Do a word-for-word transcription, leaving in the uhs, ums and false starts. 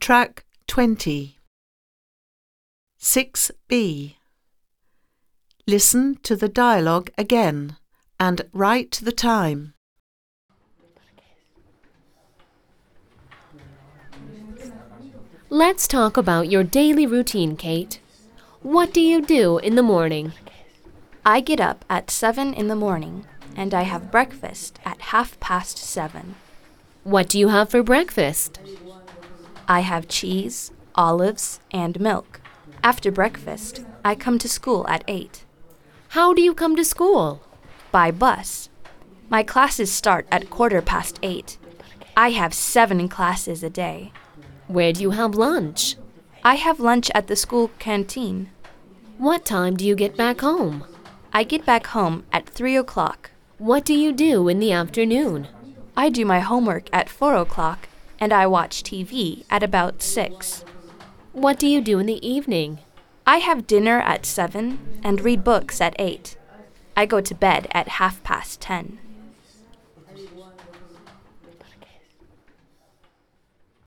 Track twenty. six B. Listen to the dialogue again and write the time. Let's talk about your daily routine, Kate. What do you do in the morning? I get up at seven in the morning and I have breakfast at half past seven. What do you have for breakfast? I have cheese, olives, and milk. After breakfast, I come to school at eight. How do you come to school? By bus. My classes start at quarter past eight. I have seven classes a day. Where do you have lunch? I have lunch at the school canteen. What time do you get back home? I get back home at three o'clock. What do you do in the afternoon? I do my homework at four o'clock and I watch T V at about six. What do you do in the evening? I have dinner at seven and read books at eight. I go to bed at half past ten.